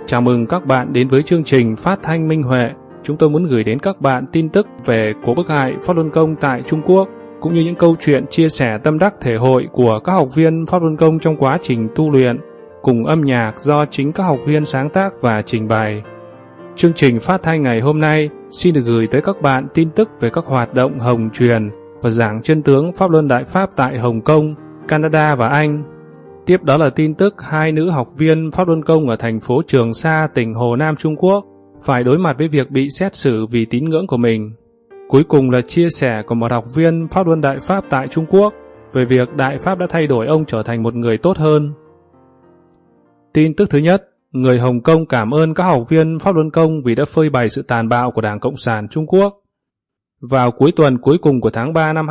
Chào mừng các bạn đến với chương trình phát thanh Minh Huệ. Chúng tôi muốn gửi đến các bạn tin tức về cuộc bức hại Pháp Luân Công tại Trung Quốc, cũng như những câu chuyện chia sẻ tâm đắc thể hội của các học viên Pháp Luân Công trong quá trình tu luyện, cùng âm nhạc do chính các học viên sáng tác và trình bày. Chương trình phát thanh ngày hôm nay xin được gửi tới các bạn tin tức về các hoạt động hồng truyền và giảng chân tướng Pháp Luân Đại Pháp tại Hồng Kông, Canada và Anh. Tiếp đó là tin tức hai nữ học viên Pháp Luân Công ở thành phố Trường Sa, tỉnh Hồ Nam, Trung Quốc phải đối mặt với việc bị xét xử vì tín ngưỡng của mình. Cuối cùng là chia sẻ của một học viên Pháp Luân Đại Pháp tại Trung Quốc về việc Đại Pháp đã thay đổi ông trở thành một người tốt hơn. Tin tức thứ nhất, người Hồng Kông cảm ơn các học viên Pháp Luân Công vì đã phơi bày sự tàn bạo của Đảng Cộng sản Trung Quốc. Vào cuối tuần cuối cùng của tháng 3 năm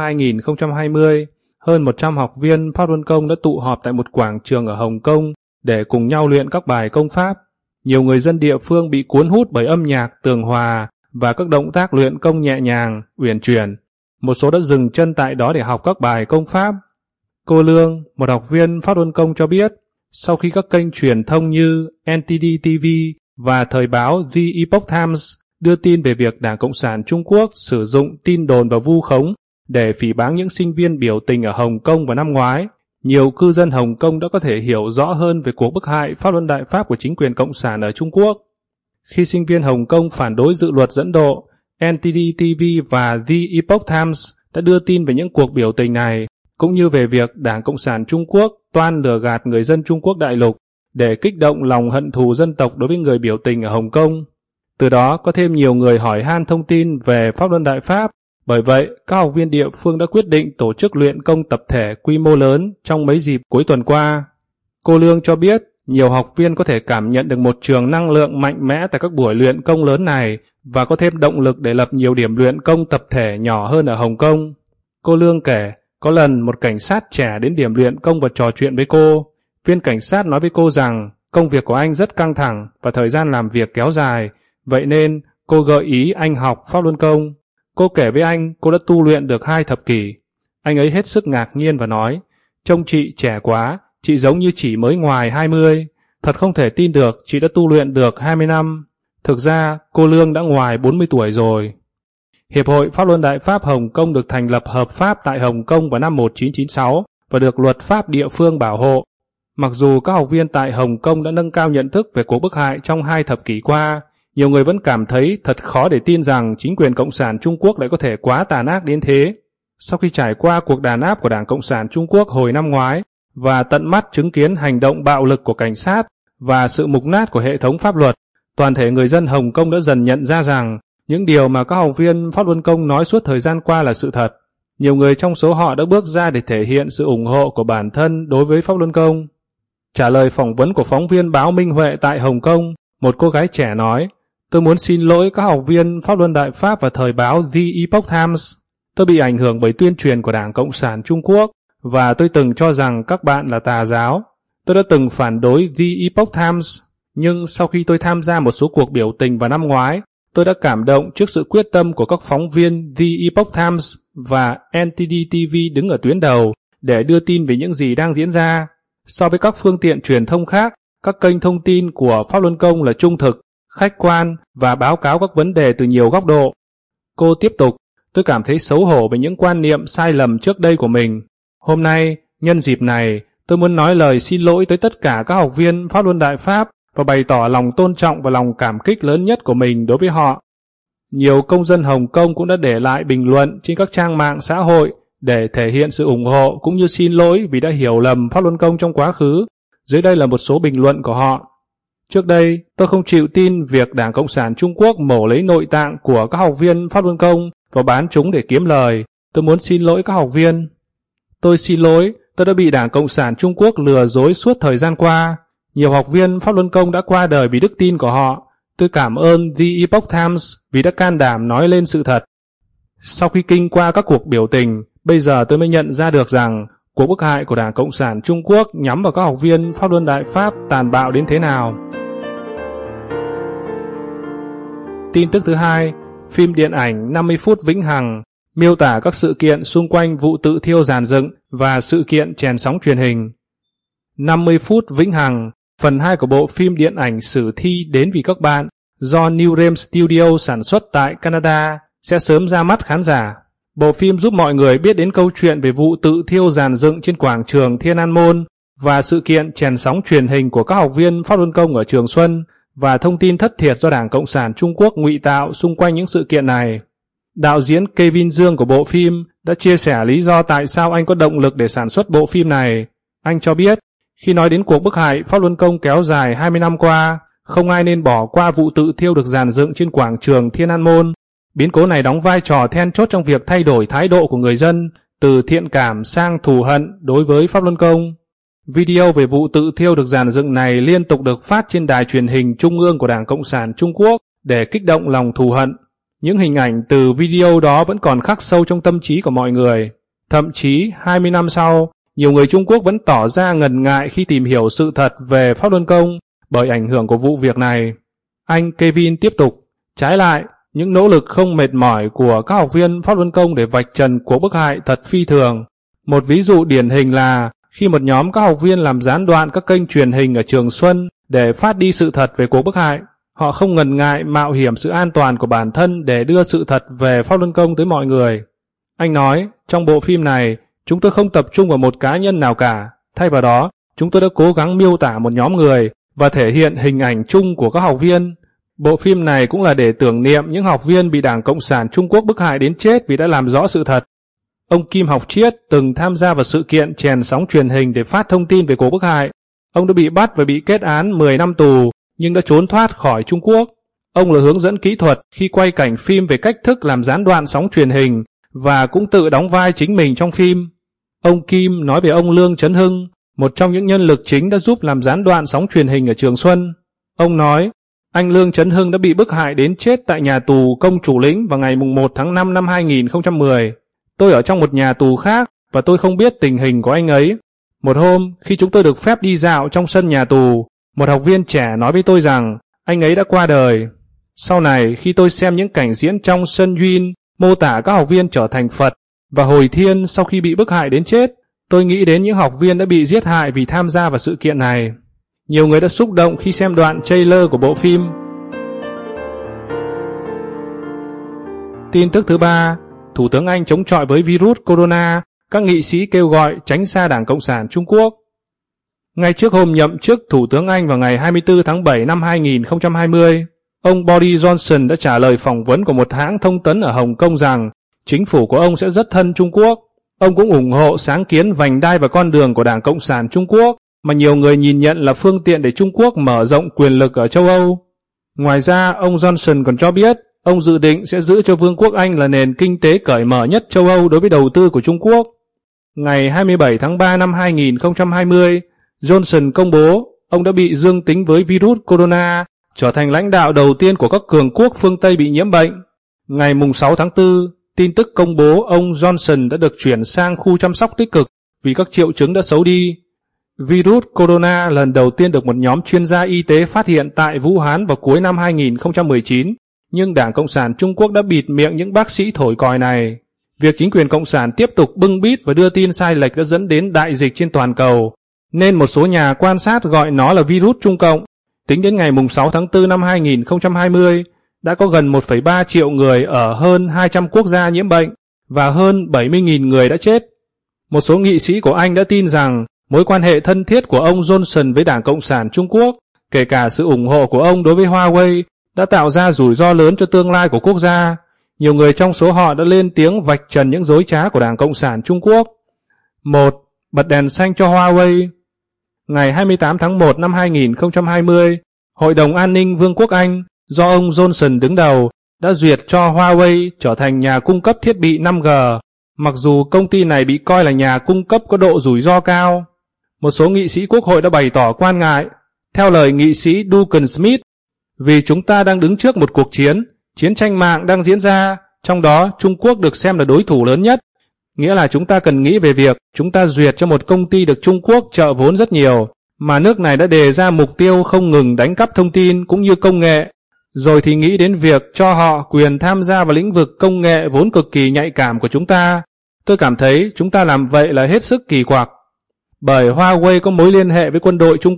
2020, hơn 100 học viên Pháp Luân Công đã tụ họp tại một quảng trường ở Hồng Kông để cùng nhau luyện các bài công pháp. Nhiều người dân địa phương bị cuốn hút bởi âm nhạc tường hòa và các động tác luyện công nhẹ nhàng, uyển chuyển. Một số đã dừng chân tại đó để học các bài công pháp. Cô Lương, một học viên Pháp Luân Công cho biết, sau khi các kênh truyền thông như NTD TV và thời báo The Epoch Times đưa tin về việc Đảng Cộng sản Trung Quốc sử dụng tin đồn và vu khống để phỉ báng những sinh viên biểu tình ở Hồng Kông vào năm ngoái, nhiều cư dân Hồng Kông đã có thể hiểu rõ hơn về cuộc bức hại Pháp Luân Đại Pháp của chính quyền Cộng sản ở Trung Quốc. Khi sinh viên Hồng Kông phản đối dự luật dẫn độ, NTD TV và The Epoch Times đã đưa tin về những cuộc biểu tình này, cũng như về việc Đảng Cộng sản Trung Quốc toan lừa gạt người dân Trung Quốc đại lục để kích động lòng hận thù dân tộc đối với người biểu tình ở Hồng Kông. Từ đó có thêm nhiều người hỏi han thông tin về Pháp Luân Đại Pháp. Bởi vậy, các học viên địa phương đã quyết định tổ chức luyện công tập thể quy mô lớn trong mấy dịp cuối tuần qua. Cô Lương cho biết, nhiều học viên có thể cảm nhận được một trường năng lượng mạnh mẽ tại các buổi luyện công lớn này và có thêm động lực để lập nhiều điểm luyện công tập thể nhỏ hơn ở Hồng Kông. Cô Lương kể, có lần một cảnh sát trẻ đến điểm luyện công và trò chuyện với cô. Viên cảnh sát nói với cô rằng công việc của anh rất căng thẳng và thời gian làm việc kéo dài, vậy nên cô gợi ý anh học Pháp Luân Công. Cô kể với anh cô đã tu luyện được 2 thập kỷ. Anh ấy hết sức ngạc nhiên và nói, trông chị trẻ quá, chị giống như chỉ mới ngoài 20. Thật không thể tin được chị đã tu luyện được 20 năm. Thực ra cô Lương đã ngoài 40 tuổi rồi. Hiệp hội Pháp Luân Đại Pháp Hồng Kông được thành lập hợp pháp tại Hồng Kông vào năm 1996 và được luật pháp địa phương bảo hộ. Mặc dù các học viên tại Hồng Kông đã nâng cao nhận thức về cuộc bức hại trong 2 thập kỷ qua, nhiều người vẫn cảm thấy thật khó để tin rằng chính quyền Cộng sản Trung Quốc lại có thể quá tàn ác đến thế. Sau khi trải qua cuộc đàn áp của Đảng Cộng sản Trung Quốc hồi năm ngoái và tận mắt chứng kiến hành động bạo lực của cảnh sát và sự mục nát của hệ thống pháp luật, toàn thể người dân Hồng Kông đã dần nhận ra rằng những điều mà các học viên Pháp Luân Công nói suốt thời gian qua là sự thật. Nhiều người trong số họ đã bước ra để thể hiện sự ủng hộ của bản thân đối với Pháp Luân Công. Trả lời phỏng vấn của phóng viên báo Minh Huệ tại Hồng Kông, một cô gái trẻ nói, tôi muốn xin lỗi các học viên Pháp Luân Đại Pháp và thời báo The Epoch Times. Tôi bị ảnh hưởng bởi tuyên truyền của Đảng Cộng sản Trung Quốc và tôi từng cho rằng các bạn là tà giáo. Tôi đã từng phản đối The Epoch Times, nhưng sau khi tôi tham gia một số cuộc biểu tình vào năm ngoái, tôi đã cảm động trước sự quyết tâm của các phóng viên The Epoch Times và NTD TV đứng ở tuyến đầu để đưa tin về những gì đang diễn ra. So với các phương tiện truyền thông khác, các kênh thông tin của Pháp Luân Công là trung thực, khách quan và báo cáo các vấn đề từ nhiều góc độ. Cô tiếp tục, tôi cảm thấy xấu hổ về những quan niệm sai lầm trước đây của mình. Hôm nay, nhân dịp này, tôi muốn nói lời xin lỗi tới tất cả các học viên Pháp Luân Đại Pháp và bày tỏ lòng tôn trọng và lòng cảm kích lớn nhất của mình đối với họ. Nhiều công dân Hồng Kông cũng đã để lại bình luận trên các trang mạng xã hội để thể hiện sự ủng hộ cũng như xin lỗi vì đã hiểu lầm Pháp Luân Công trong quá khứ. Dưới đây là một số bình luận của họ. Trước đây, tôi không chịu tin việc Đảng Cộng sản Trung Quốc mổ lấy nội tạng của các học viên Pháp Luân Công và bán chúng để kiếm lời. Tôi muốn xin lỗi các học viên. Tôi xin lỗi, tôi đã bị Đảng Cộng sản Trung Quốc lừa dối suốt thời gian qua. Nhiều học viên Pháp Luân Công đã qua đời vì đức tin của họ. Tôi cảm ơn The Epoch Times vì đã can đảm nói lên sự thật. Sau khi kinh qua các cuộc biểu tình, bây giờ tôi mới nhận ra được rằng cuộc bức hại của Đảng Cộng sản Trung Quốc nhắm vào các học viên Pháp Luân Đại Pháp tàn bạo đến thế nào. Tin tức thứ hai, phim điện ảnh 50 phút vĩnh hằng miêu tả các sự kiện xung quanh vụ tự thiêu dàn dựng và sự kiện chèn sóng truyền hình. 50 phút vĩnh hằng Phần 2 của bộ phim điện ảnh Sử thi đến vì các bạn do New Rem Studio sản xuất tại Canada sẽ sớm ra mắt khán giả. Bộ phim giúp mọi người biết đến câu chuyện về vụ tự thiêu dàn dựng trên quảng trường Thiên An Môn và sự kiện chèn sóng truyền hình của các học viên Pháp Luân Công ở Trường Xuân và thông tin thất thiệt do Đảng Cộng sản Trung Quốc ngụy tạo xung quanh những sự kiện này. Đạo diễn Kevin Dương của bộ phim đã chia sẻ lý do tại sao anh có động lực để sản xuất bộ phim này. Anh cho biết, khi nói đến cuộc bức hại Pháp Luân Công kéo dài 20 năm qua, không ai nên bỏ qua vụ tự thiêu được dàn dựng trên quảng trường Thiên An Môn. Biến cố này đóng vai trò then chốt trong việc thay đổi thái độ của người dân từ thiện cảm sang thù hận đối với Pháp Luân Công. Video về vụ tự thiêu được dàn dựng này liên tục được phát trên đài truyền hình trung ương của Đảng Cộng sản Trung Quốc để kích động lòng thù hận. Những hình ảnh từ video đó vẫn còn khắc sâu trong tâm trí của mọi người. Thậm chí 20 năm sau, nhiều người Trung Quốc vẫn tỏ ra ngần ngại khi tìm hiểu sự thật về Pháp Luân Công bởi ảnh hưởng của vụ việc này. Anh Kevin tiếp tục, trái lại, những nỗ lực không mệt mỏi của các học viên Pháp Luân Công để vạch trần cuộc bức hại thật phi thường. Một ví dụ điển hình là khi một nhóm các học viên làm gián đoạn các kênh truyền hình ở Trường Xuân để phát đi sự thật về cuộc bức hại, họ không ngần ngại mạo hiểm sự an toàn của bản thân để đưa sự thật về Pháp Luân Công tới mọi người. Anh nói, trong bộ phim này, chúng tôi không tập trung vào một cá nhân nào cả. Thay vào đó, chúng tôi đã cố gắng miêu tả một nhóm người và thể hiện hình ảnh chung của các học viên. Bộ phim này cũng là để tưởng niệm những học viên bị Đảng Cộng sản Trung Quốc bức hại đến chết vì đã làm rõ sự thật. Ông Kim Học Chiết từng tham gia vào sự kiện chèn sóng truyền hình để phát thông tin về cuộc bức hại. Ông đã bị bắt và bị kết án 10 năm tù, nhưng đã trốn thoát khỏi Trung Quốc. Ông là hướng dẫn kỹ thuật khi quay cảnh phim về cách thức làm gián đoạn sóng truyền hình và cũng tự đóng vai chính mình trong phim. Ông Kim nói về ông Lương Chấn Hưng, một trong những nhân lực chính đã giúp làm gián đoạn sóng truyền hình ở Trường Xuân. Ông nói, anh Lương Chấn Hưng đã bị bức hại đến chết tại nhà tù Công Chủ Lĩnh vào ngày 1 tháng 5 năm 2010. Tôi ở trong một nhà tù khác và tôi không biết tình hình của anh ấy. Một hôm, khi chúng tôi được phép đi dạo trong sân nhà tù, một học viên trẻ nói với tôi rằng anh ấy đã qua đời. Sau này, khi tôi xem những cảnh diễn trong sân Duyên mô tả các học viên trở thành Phật và hồi thiên sau khi bị bức hại đến chết, tôi nghĩ đến những học viên đã bị giết hại vì tham gia vào sự kiện này. Nhiều người đã xúc động khi xem đoạn trailer của bộ phim. Tin tức thứ 3, Thủ tướng Anh chống chọi với virus corona, các nghị sĩ kêu gọi tránh xa Đảng Cộng sản Trung Quốc. Ngay trước hôm nhậm chức Thủ tướng Anh vào ngày 24 tháng 7 năm 2020, ông Boris Johnson đã trả lời phỏng vấn của một hãng thông tấn ở Hồng Kông rằng chính phủ của ông sẽ rất thân Trung Quốc. Ông cũng ủng hộ sáng kiến vành đai và con đường của Đảng Cộng sản Trung Quốc, mà nhiều người nhìn nhận là phương tiện để Trung Quốc mở rộng quyền lực ở châu Âu. Ngoài ra, ông Johnson còn cho biết ông dự định sẽ giữ cho Vương quốc Anh là nền kinh tế cởi mở nhất châu Âu đối với đầu tư của Trung Quốc. Ngày 27 tháng 3 năm 2020, Johnson công bố ông đã bị dương tính với virus corona, trở thành lãnh đạo đầu tiên của các cường quốc phương Tây bị nhiễm bệnh. Ngày 6 tháng 4, tin tức công bố ông Johnson đã được chuyển sang khu chăm sóc tích cực vì các triệu chứng đã xấu đi. Virus corona lần đầu tiên được một nhóm chuyên gia y tế phát hiện tại Vũ Hán vào cuối năm 2019, nhưng Đảng Cộng sản Trung Quốc đã bịt miệng những bác sĩ thổi còi này. Việc chính quyền Cộng sản tiếp tục bưng bít và đưa tin sai lệch đã dẫn đến đại dịch trên toàn cầu, nên một số nhà quan sát gọi nó là virus Trung Cộng. Tính đến ngày 6 tháng 4 năm 2020, đã có gần 1,3 triệu người ở hơn 200 quốc gia nhiễm bệnh và hơn 70.000 người đã chết. Một số nghị sĩ của Anh đã tin rằng mối quan hệ thân thiết của ông Johnson với Đảng Cộng sản Trung Quốc, kể cả sự ủng hộ của ông đối với Huawei, đã tạo ra rủi ro lớn cho tương lai của quốc gia. Nhiều người trong số họ đã lên tiếng vạch trần những dối trá của Đảng Cộng sản Trung Quốc. 1. Bật đèn xanh cho Huawei. Ngày 28 tháng 1 năm 2020, Hội đồng An ninh Vương quốc Anh do ông Johnson đứng đầu đã duyệt cho Huawei trở thành nhà cung cấp thiết bị 5G, mặc dù công ty này bị coi là nhà cung cấp có độ rủi ro cao. Một số nghị sĩ quốc hội đã bày tỏ quan ngại. Theo lời nghị sĩ Duncan Smith, vì chúng ta đang đứng trước một cuộc chiến tranh mạng đang diễn ra, trong đó Trung Quốc được xem là đối thủ lớn nhất. Nghĩa là chúng ta cần nghĩ về việc chúng ta duyệt cho một công ty được Trung Quốc trợ vốn rất nhiều, mà nước này đã đề ra mục tiêu không ngừng đánh cắp thông tin cũng như công nghệ, rồi thì nghĩ đến việc cho họ quyền tham gia vào lĩnh vực công nghệ vốn cực kỳ nhạy cảm của chúng ta. Tôi cảm thấy chúng ta làm vậy là hết sức kỳ quặc. Bởi Huawei có mối liên hệ với quân đội Trung Quốc,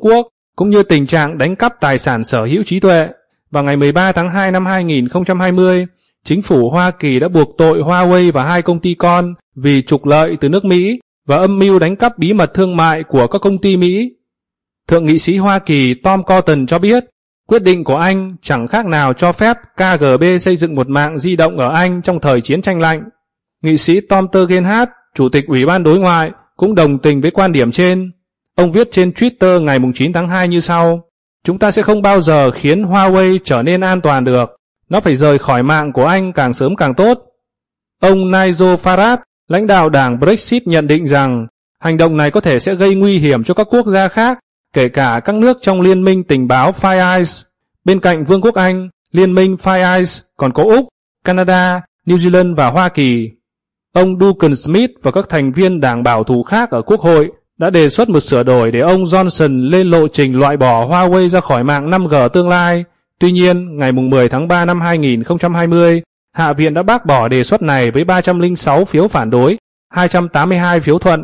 cũng như tình trạng đánh cắp tài sản sở hữu trí tuệ. Vào ngày 13 tháng 2 năm 2020, chính phủ Hoa Kỳ đã buộc tội Huawei và 2 công ty con vì trục lợi từ nước Mỹ và âm mưu đánh cắp bí mật thương mại của các công ty Mỹ. Thượng nghị sĩ Hoa Kỳ Tom Cotton cho biết, quyết định của Anh chẳng khác nào cho phép KGB xây dựng một mạng di động ở Anh trong thời chiến tranh lạnh. Nghị sĩ Tom Tugendhat, Chủ tịch Ủy ban Đối ngoại, cũng đồng tình với quan điểm trên. Ông viết trên Twitter ngày 9 tháng 2 như sau: Chúng ta sẽ không bao giờ khiến Huawei trở nên an toàn được. Nó phải rời khỏi mạng của Anh càng sớm càng tốt. Ông Nigel Farage, lãnh đạo đảng Brexit nhận định rằng hành động này có thể sẽ gây nguy hiểm cho các quốc gia khác, kể cả các nước trong liên minh tình báo Five Eyes. Bên cạnh Vương quốc Anh, liên minh Five Eyes còn có Úc, Canada, New Zealand và Hoa Kỳ. Ông Duncan Smith và các thành viên đảng bảo thủ khác ở Quốc hội đã đề xuất một sửa đổi để ông Johnson lên lộ trình loại bỏ Huawei ra khỏi mạng 5G tương lai. Tuy nhiên, ngày 10 tháng 3 năm 2020, Hạ viện đã bác bỏ đề xuất này với 306 phiếu phản đối, 282 phiếu thuận.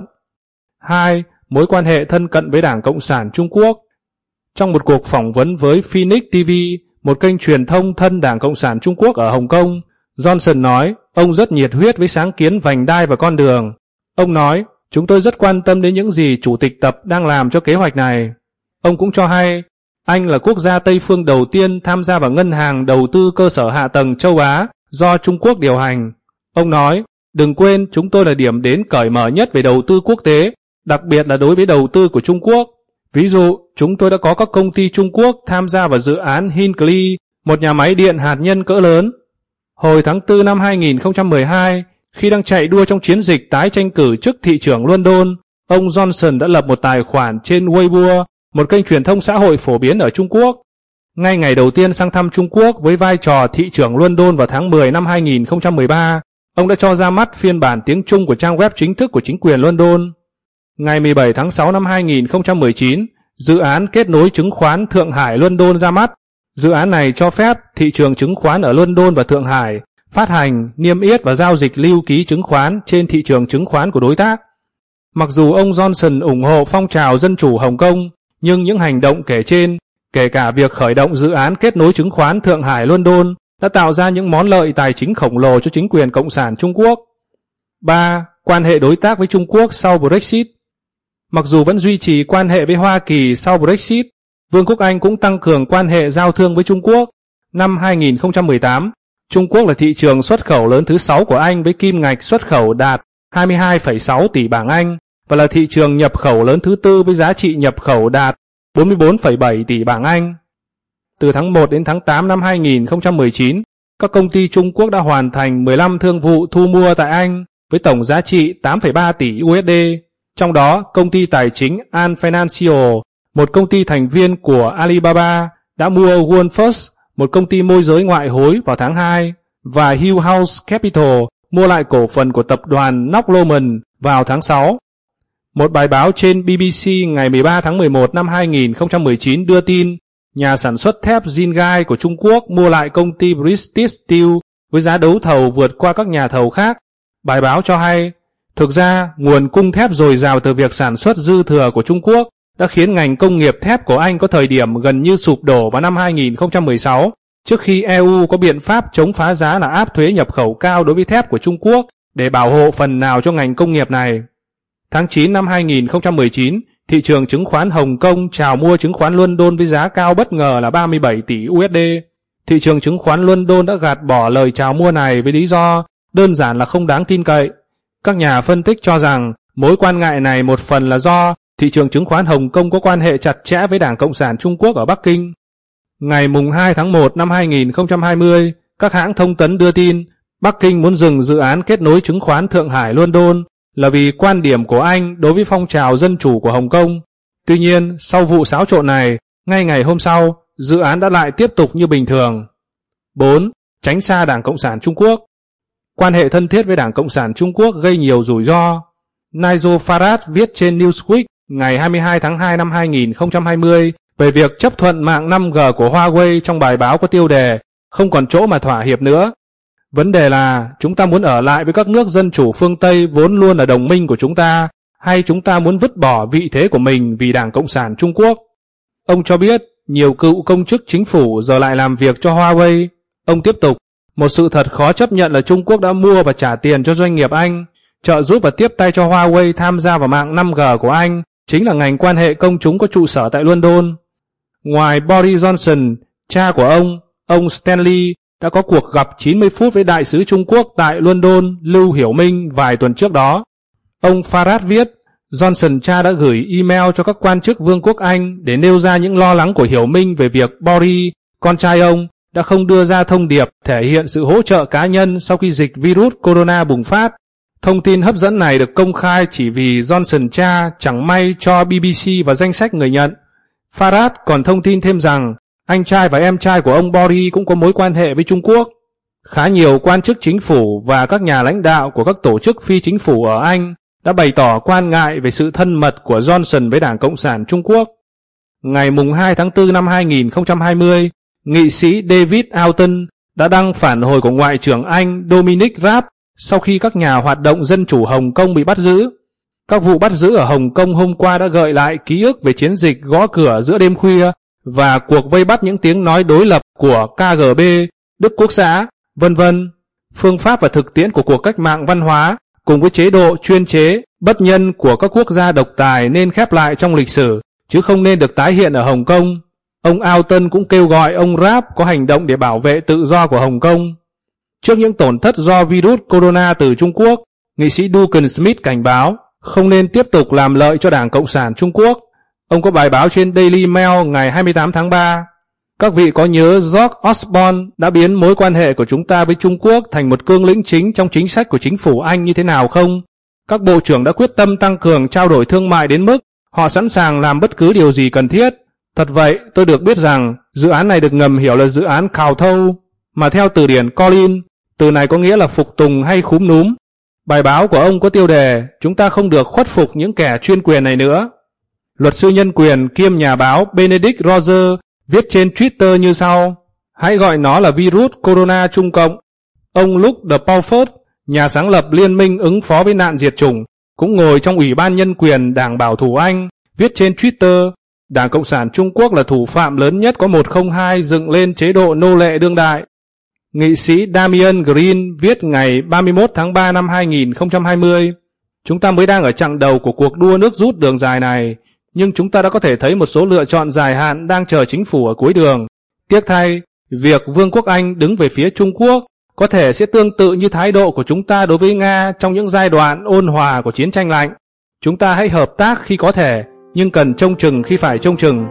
2. Mối quan hệ thân cận với Đảng Cộng sản Trung Quốc. Trong một cuộc phỏng vấn với Phoenix TV, một kênh truyền thông thân Đảng Cộng sản Trung Quốc ở Hồng Kông, Johnson nói ông rất nhiệt huyết với sáng kiến vành đai và con đường. Ông nói, chúng tôi rất quan tâm đến những gì Chủ tịch Tập đang làm cho kế hoạch này. Ông cũng cho hay, Anh là quốc gia Tây phương đầu tiên tham gia vào ngân hàng đầu tư cơ sở hạ tầng châu Á do Trung Quốc điều hành. Ông nói, đừng quên chúng tôi là điểm đến cởi mở nhất về đầu tư quốc tế, đặc biệt là đối với đầu tư của Trung Quốc. Ví dụ, chúng tôi đã có các công ty Trung Quốc tham gia vào dự án Hinkley, một nhà máy điện hạt nhân cỡ lớn. Hồi tháng 4 năm 2012, khi đang chạy đua trong chiến dịch tái tranh cử chức thị trưởng London, ông Johnson đã lập một tài khoản trên Weibo, một kênh truyền thông xã hội phổ biến ở Trung Quốc. Ngay ngày đầu tiên sang thăm Trung Quốc với vai trò thị trưởng London vào tháng 10 năm 2013, ông đã cho ra mắt phiên bản tiếng Trung của trang web chính thức của chính quyền London. Ngày 17 tháng 6 năm 2019, dự án kết nối chứng khoán Thượng Hải London ra mắt. Dự án này cho phép thị trường chứng khoán ở London và Thượng Hải phát hành, niêm yết và giao dịch lưu ký chứng khoán trên thị trường chứng khoán của đối tác. Mặc dù ông Johnson ủng hộ phong trào dân chủ Hồng Kông, nhưng những hành động kể trên, kể cả việc khởi động dự án kết nối chứng khoán Thượng Hải London, đã tạo ra những món lợi tài chính khổng lồ cho chính quyền Cộng sản Trung Quốc. 3. Quan hệ đối tác với Trung Quốc sau Brexit. Mặc dù vẫn duy trì quan hệ với Hoa Kỳ sau Brexit, Vương quốc Anh cũng tăng cường quan hệ giao thương với Trung Quốc. Năm 2018, Trung Quốc là thị trường xuất khẩu lớn thứ 6 của Anh với kim ngạch xuất khẩu đạt 22,6 tỷ bảng Anh và là thị trường nhập khẩu lớn thứ 4 với giá trị nhập khẩu đạt 44,7 tỷ bảng Anh. Từ tháng 1 đến tháng 8 năm 2019, các công ty Trung Quốc đã hoàn thành 15 thương vụ thu mua tại Anh với tổng giá trị 8,3 tỷ USD. Trong đó, công ty tài chính Ant Financial, một công ty thành viên của Alibaba, đã mua OneFirst, một công ty môi giới ngoại hối vào tháng 2, và Hill House Capital mua lại cổ phần của tập đoàn Northrop Grumman vào tháng 6. Một bài báo trên BBC ngày 13 tháng 11 năm 2019 đưa tin, nhà sản xuất thép Jingai của Trung Quốc mua lại công ty British Steel với giá đấu thầu vượt qua các nhà thầu khác. Bài báo cho hay, thực ra, nguồn cung thép dồi dào từ việc sản xuất dư thừa của Trung Quốc đã khiến ngành công nghiệp thép của Anh có thời điểm gần như sụp đổ vào năm 2016, trước khi EU có biện pháp chống phá giá là áp thuế nhập khẩu cao đối với thép của Trung Quốc để bảo hộ phần nào cho ngành công nghiệp này. Tháng 9 năm 2019, thị trường chứng khoán Hồng Kông chào mua chứng khoán London với giá cao bất ngờ là 37 tỷ USD. Thị trường chứng khoán London đã gạt bỏ lời chào mua này với lý do đơn giản là không đáng tin cậy. Các nhà phân tích cho rằng mối quan ngại này một phần là do thị trường chứng khoán Hồng Kông có quan hệ chặt chẽ với Đảng Cộng sản Trung Quốc ở Bắc Kinh. Ngày 2 tháng 1 năm 2020, các hãng thông tấn đưa tin Bắc Kinh muốn dừng dự án kết nối chứng khoán Thượng Hải London là vì quan điểm của Anh đối với phong trào dân chủ của Hồng Kông. Tuy nhiên, sau vụ xáo trộn này, ngay ngày hôm sau, dự án đã lại tiếp tục như bình thường. 4. Tránh xa Đảng Cộng sản Trung Quốc. Quan hệ thân thiết với Đảng Cộng sản Trung Quốc gây nhiều rủi ro. Nigel Farage viết trên Newsweek ngày 22 tháng 2 năm 2020 về việc chấp thuận mạng 5G của Huawei trong bài báo có tiêu đề không còn chỗ mà thỏa hiệp nữa. Vấn đề là chúng ta muốn ở lại với các nước dân chủ phương Tây vốn luôn là đồng minh của chúng ta, hay chúng ta muốn vứt bỏ vị thế của mình vì Đảng Cộng sản Trung Quốc. Ông cho biết nhiều cựu công chức chính phủ giờ lại làm việc cho Huawei. Ông tiếp tục, một sự thật khó chấp nhận là Trung Quốc đã mua và trả tiền cho doanh nghiệp Anh, trợ giúp và tiếp tay cho Huawei tham gia vào mạng 5G của Anh, chính là ngành quan hệ công chúng có trụ sở tại London. Ngoài Boris Johnson, cha của ông Stanley đã có cuộc gặp 90 phút với đại sứ Trung Quốc tại London, Lưu Hiểu Minh vài tuần trước đó. Ông Farage viết, Johnson cha đã gửi email cho các quan chức Vương quốc Anh để nêu ra những lo lắng của Hiểu Minh về việc Boris, con trai ông, đã không đưa ra thông điệp thể hiện sự hỗ trợ cá nhân sau khi dịch virus corona bùng phát. Thông tin hấp dẫn này được công khai chỉ vì Johnson cha chẳng may cho BBC vào danh sách người nhận. Farage còn thông tin thêm rằng anh trai và em trai của ông Boris cũng có mối quan hệ với Trung Quốc. Khá nhiều quan chức chính phủ và các nhà lãnh đạo của các tổ chức phi chính phủ ở Anh đã bày tỏ quan ngại về sự thân mật của Johnson với Đảng Cộng sản Trung Quốc. Ngày 2 tháng 4 năm 2020, nghị sĩ David Alton đã đăng phản hồi của Ngoại trưởng Anh Dominic Raab sau khi các nhà hoạt động dân chủ Hồng Kông bị bắt giữ. Các vụ bắt giữ ở Hồng Kông hôm qua đã gợi lại ký ức về chiến dịch gõ cửa giữa đêm khuya và cuộc vây bắt những tiếng nói đối lập của KGB, Đức Quốc xã, vân vân. Phương pháp và thực tiễn của cuộc cách mạng văn hóa cùng với chế độ chuyên chế, bất nhân của các quốc gia độc tài nên khép lại trong lịch sử, chứ không nên được tái hiện ở Hồng Kông. Ông Alton cũng kêu gọi ông Raab có hành động để bảo vệ tự do của Hồng Kông. Trước những tổn thất do virus corona từ Trung Quốc, nghị sĩ Duncan Smith cảnh báo không nên tiếp tục làm lợi cho Đảng Cộng sản Trung Quốc. Ông có bài báo trên Daily Mail ngày 28 tháng 3. Các vị có nhớ George Osborne đã biến mối quan hệ của chúng ta với Trung Quốc thành một cương lĩnh chính trong chính sách của chính phủ Anh như thế nào không? Các bộ trưởng đã quyết tâm tăng cường trao đổi thương mại đến mức họ sẵn sàng làm bất cứ điều gì cần thiết. Thật vậy, tôi được biết rằng dự án này được ngầm hiểu là dự án cào thâu, mà theo từ điển Collins, từ này có nghĩa là phục tùng hay khúm núm. Bài báo của ông có tiêu đề, chúng ta không được khuất phục những kẻ chuyên quyền này nữa. Luật sư nhân quyền kiêm nhà báo Benedict Roger viết trên Twitter như sau, hãy gọi nó là virus corona Trung Cộng. Ông Luke de Pulford, nhà sáng lập Liên minh ứng phó với nạn diệt chủng, cũng ngồi trong Ủy ban Nhân quyền Đảng Bảo thủ Anh, viết trên Twitter, Đảng Cộng sản Trung Quốc là thủ phạm lớn nhất có 102 dựng lên chế độ nô lệ đương đại. Nghị sĩ Damian Green viết ngày 31 tháng 3 năm 2020, chúng ta mới đang ở chặng đầu của cuộc đua nước rút đường dài này, nhưng chúng ta đã có thể thấy một số lựa chọn dài hạn đang chờ chính phủ ở cuối đường. Tiếc thay, việc Vương quốc Anh đứng về phía Trung Quốc có thể sẽ tương tự như thái độ của chúng ta đối với Nga trong những giai đoạn ôn hòa của chiến tranh lạnh. Chúng ta hãy hợp tác khi có thể, nhưng cần trông chừng khi phải trông chừng.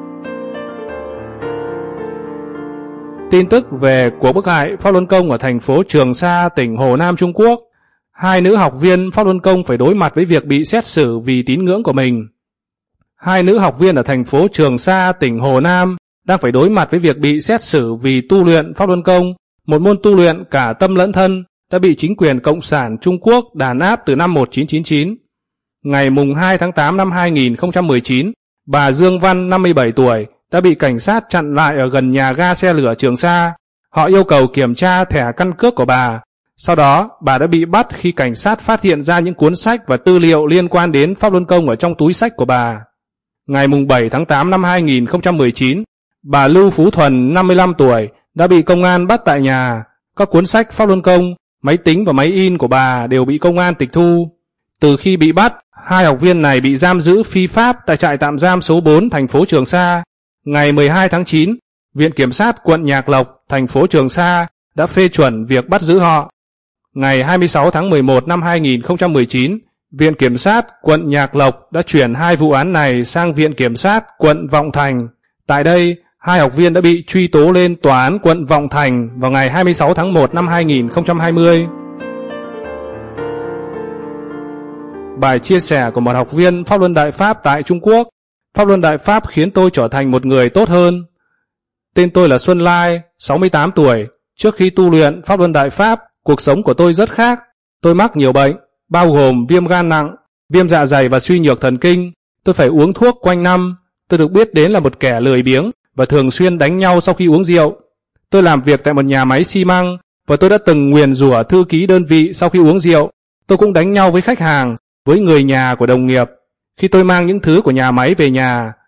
Tin tức về cuộc bức hại Pháp Luân Công ở thành phố Trường Sa, tỉnh Hồ Nam, Trung Quốc. 2 nữ học viên Pháp Luân Công phải đối mặt với việc bị xét xử vì tín ngưỡng của mình. 2 nữ học viên ở thành phố Trường Sa, tỉnh Hồ Nam đang phải đối mặt với việc bị xét xử vì tu luyện Pháp Luân Công, một môn tu luyện cả tâm lẫn thân, đã bị chính quyền Cộng sản Trung Quốc đàn áp từ năm 1999. Ngày 2 tháng 8 năm 2019, bà Dương Văn, 57 tuổi, đã bị cảnh sát chặn lại ở gần nhà ga xe lửa Trường Sa. Họ yêu cầu kiểm tra thẻ căn cước của bà. Sau đó, bà đã bị bắt khi cảnh sát phát hiện ra những cuốn sách và tư liệu liên quan đến Pháp Luân Công ở trong túi sách của bà. Ngày 7 tháng 8 năm 2019, bà Lưu Phú Thuần, 55 tuổi, đã bị công an bắt tại nhà. Các cuốn sách Pháp Luân Công, máy tính và máy in của bà đều bị công an tịch thu. Từ khi bị bắt, 2 học viên này bị giam giữ phi pháp tại trại tạm giam số 4 thành phố Trường Sa. Ngày 12 tháng 9, Viện Kiểm sát quận Nhạc Lộc, thành phố Trường Sa đã phê chuẩn việc bắt giữ họ. Ngày 26 tháng 11 năm 2019, Viện Kiểm sát quận Nhạc Lộc đã chuyển 2 vụ án này sang Viện Kiểm sát quận Vọng Thành. Tại đây, 2 học viên đã bị truy tố lên Tòa án quận Vọng Thành vào ngày 26 tháng 1 năm 2020. Bài chia sẻ của một học viên Pháp Luân Đại Pháp tại Trung Quốc. Pháp Luân Đại Pháp khiến tôi trở thành một người tốt hơn. Tên tôi là Xuân Lai, 68 tuổi. Trước khi tu luyện Pháp Luân Đại Pháp, cuộc sống của tôi rất khác. Tôi mắc nhiều bệnh, bao gồm viêm gan nặng, viêm dạ dày và suy nhược thần kinh. Tôi phải uống thuốc quanh năm. Tôi được biết đến là một kẻ lười biếng và thường xuyên đánh nhau sau khi uống rượu. Tôi làm việc tại một nhà máy xi măng và tôi đã từng nguyền rủa thư ký đơn vị sau khi uống rượu. Tôi cũng đánh nhau với khách hàng, với người nhà của đồng nghiệp. Khi tôi mang những thứ của nhà máy về nhà,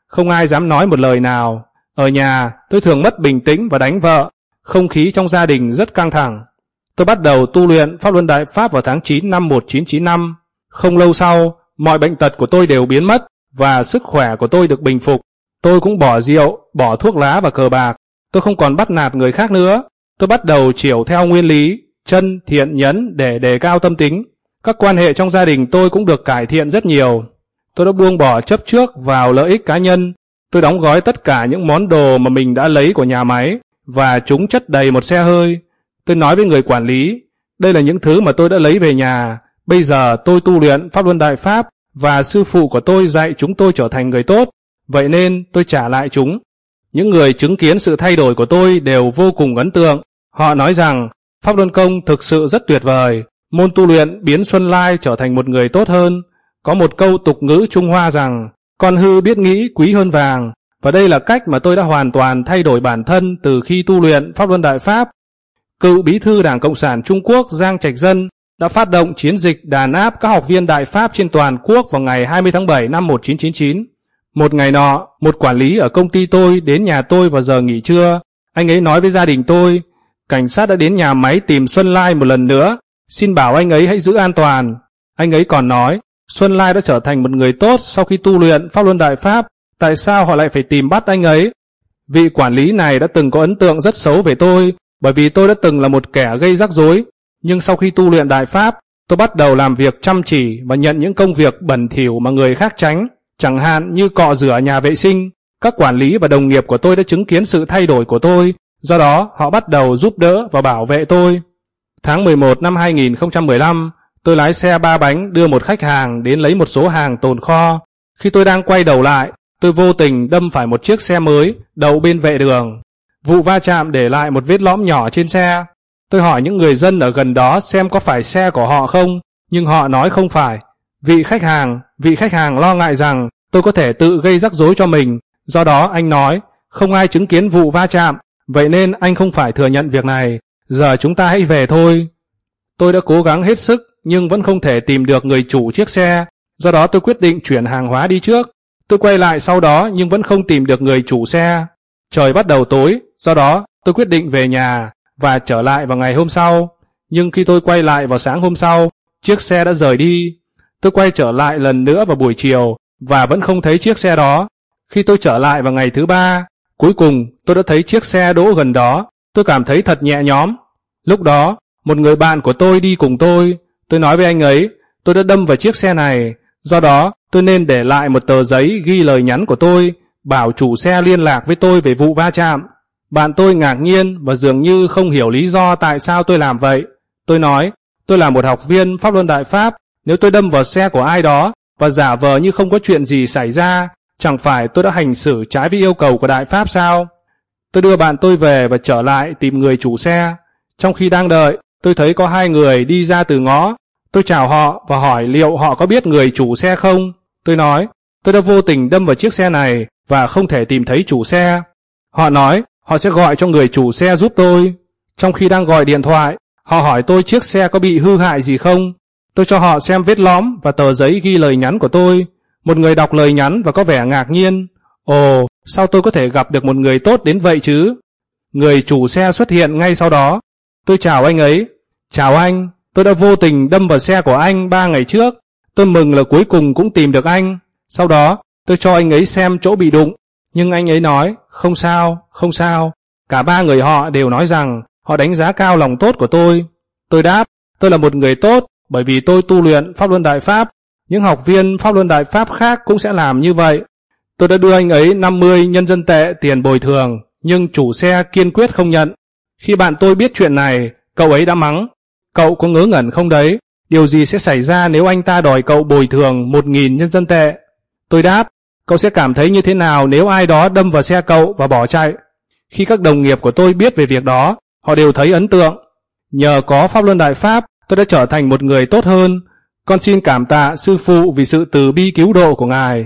không ai dám nói một lời nào. Ở nhà, tôi thường mất bình tĩnh và đánh vợ. Không khí trong gia đình rất căng thẳng. Tôi bắt đầu tu luyện Pháp Luân Đại Pháp vào tháng 9 năm 1995. Không lâu sau, mọi bệnh tật của tôi đều biến mất và sức khỏe của tôi được bình phục. Tôi cũng bỏ rượu, bỏ thuốc lá và cờ bạc. Tôi không còn bắt nạt người khác nữa. Tôi bắt đầu chiều theo nguyên lý, chân, thiện, nhẫn để đề cao tâm tính. Các quan hệ trong gia đình tôi cũng được cải thiện rất nhiều. Tôi đã buông bỏ chấp trước vào lợi ích cá nhân. Tôi đóng gói tất cả những món đồ mà mình đã lấy của nhà máy và chúng chất đầy một xe hơi. Tôi nói với người quản lý, đây là những thứ mà tôi đã lấy về nhà. Bây giờ tôi tu luyện Pháp Luân Đại Pháp và sư phụ của tôi dạy chúng tôi trở thành người tốt. Vậy nên tôi trả lại chúng. Những người chứng kiến sự thay đổi của tôi đều vô cùng ấn tượng. Họ nói rằng Pháp Luân Công thực sự rất tuyệt vời. Môn tu luyện biến Xuân Lai trở thành một người tốt hơn. Có một câu tục ngữ Trung Hoa rằng con hư biết nghĩ quý hơn vàng. Và đây là cách mà tôi đã hoàn toàn thay đổi bản thân từ khi tu luyện Pháp Luân Đại Pháp. Cựu bí thư Đảng Cộng sản Trung Quốc Giang Trạch Dân đã phát động chiến dịch đàn áp các học viên Đại Pháp trên toàn quốc vào ngày 20 tháng 7 năm 1999. Một ngày nọ, một quản lý ở công ty tôi đến nhà tôi vào giờ nghỉ trưa. Anh ấy nói với gia đình tôi, cảnh sát đã đến nhà máy tìm Xuân Lai một lần nữa, xin bảo anh ấy hãy giữ an toàn. Anh ấy còn nói, Xuân Lai đã trở thành một người tốt sau khi tu luyện Pháp Luân Đại Pháp, tại sao họ lại phải tìm bắt anh ấy? Vị quản lý này đã từng có ấn tượng rất xấu về tôi, bởi vì tôi đã từng là một kẻ gây rắc rối. Nhưng sau khi tu luyện Đại Pháp, tôi bắt đầu làm việc chăm chỉ và nhận những công việc bẩn thỉu mà người khác tránh, chẳng hạn như cọ rửa nhà vệ sinh. Các quản lý và đồng nghiệp của tôi đã chứng kiến sự thay đổi của tôi, do đó họ bắt đầu giúp đỡ và bảo vệ tôi. Tháng 11 năm 2015, tôi lái xe 3 bánh đưa một khách hàng đến lấy một số hàng tồn kho. Khi tôi đang quay đầu lại, tôi vô tình đâm phải một chiếc xe mới đậu bên vệ đường. Vụ va chạm để lại một vết lõm nhỏ trên xe. Tôi hỏi những người dân ở gần đó xem có phải xe của họ không, nhưng họ nói không phải. Vị khách hàng lo ngại rằng tôi có thể tự gây rắc rối cho mình, do đó anh nói, không ai chứng kiến vụ va chạm, vậy nên anh không phải thừa nhận việc này, giờ chúng ta hãy về thôi. Tôi đã cố gắng hết sức nhưng vẫn không thể tìm được người chủ chiếc xe, do đó tôi quyết định chuyển hàng hóa đi trước. Tôi quay lại sau đó nhưng vẫn không tìm được người chủ xe. Trời bắt đầu tối, do đó tôi quyết định về nhà và trở lại vào ngày hôm sau. Nhưng khi tôi quay lại vào sáng hôm sau, chiếc xe đã rời đi. Tôi quay trở lại lần nữa vào buổi chiều và vẫn không thấy chiếc xe đó. Khi tôi trở lại vào ngày thứ 3, cuối cùng tôi đã thấy chiếc xe đỗ gần đó. Tôi cảm thấy thật nhẹ nhõm. Lúc đó, một người bạn của tôi đi cùng tôi. Tôi nói với anh ấy, tôi đã đâm vào chiếc xe này, do đó tôi nên để lại một tờ giấy ghi lời nhắn của tôi, bảo chủ xe liên lạc với tôi về vụ va chạm. Bạn tôi ngạc nhiên và dường như không hiểu lý do tại sao tôi làm vậy. Tôi nói, tôi là một học viên Pháp Luân Đại Pháp, nếu tôi đâm vào xe của ai đó và giả vờ như không có chuyện gì xảy ra, chẳng phải tôi đã hành xử trái với yêu cầu của Đại Pháp sao? Tôi đưa bạn tôi về và trở lại tìm người chủ xe. Trong khi đang đợi, tôi thấy có 2 người đi ra từ ngõ. Tôi chào họ và hỏi liệu họ có biết người chủ xe không. Tôi nói, tôi đã vô tình đâm vào chiếc xe này và không thể tìm thấy chủ xe. Họ nói, họ sẽ gọi cho người chủ xe giúp tôi. Trong khi đang gọi điện thoại, họ hỏi tôi chiếc xe có bị hư hại gì không. Tôi cho họ xem vết lõm và tờ giấy ghi lời nhắn của tôi. Một người đọc lời nhắn và có vẻ ngạc nhiên. Ồ, sao tôi có thể gặp được một người tốt đến vậy chứ? Người chủ xe xuất hiện ngay sau đó. Tôi chào anh ấy. Chào anh, tôi đã vô tình đâm vào xe của anh 3 ngày trước. Tôi mừng là cuối cùng cũng tìm được anh. Sau đó, tôi cho anh ấy xem chỗ bị đụng. Nhưng anh ấy nói, không sao, không sao. Cả 3 người họ đều nói rằng họ đánh giá cao lòng tốt của tôi. Tôi đáp, tôi là một người tốt bởi vì tôi tu luyện Pháp Luân Đại Pháp. Những học viên Pháp Luân Đại Pháp khác cũng sẽ làm như vậy. Tôi đã đưa anh ấy 50 nhân dân tệ tiền bồi thường, nhưng chủ xe kiên quyết không nhận. Khi bạn tôi biết chuyện này, cậu ấy đã mắng. Cậu có ngớ ngẩn không đấy? Điều gì sẽ xảy ra nếu anh ta đòi cậu bồi thường 1.000 nhân dân tệ? Tôi đáp, cậu sẽ cảm thấy như thế nào nếu ai đó đâm vào xe cậu và bỏ chạy? Khi các đồng nghiệp của tôi biết về việc đó, họ đều thấy ấn tượng. Nhờ có Pháp Luân Đại Pháp, tôi đã trở thành một người tốt hơn. Con xin cảm tạ sư phụ vì sự từ bi cứu độ của Ngài.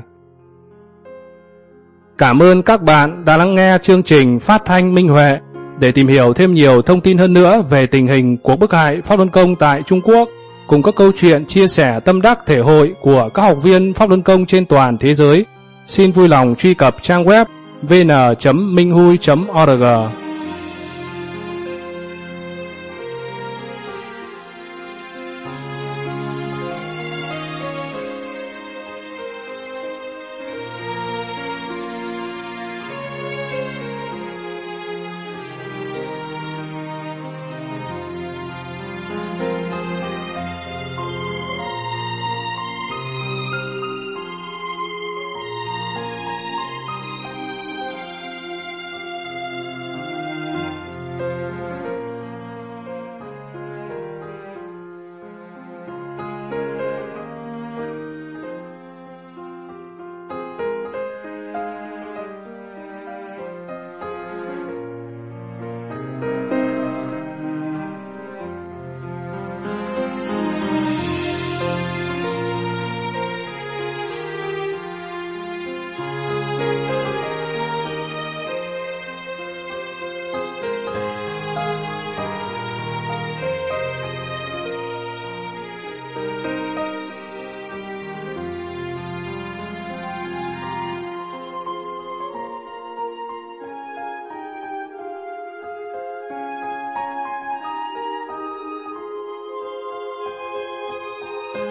Cảm ơn các bạn đã lắng nghe chương trình phát thanh Minh Huệ. Để tìm hiểu thêm nhiều thông tin hơn nữa về tình hình của bức hại Pháp Luân Công tại Trung Quốc, cùng các câu chuyện chia sẻ tâm đắc thể hội của các học viên Pháp Luân Công trên toàn thế giới, xin vui lòng truy cập trang web vn.minhui.org.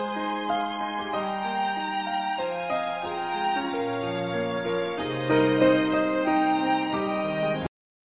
Thank you.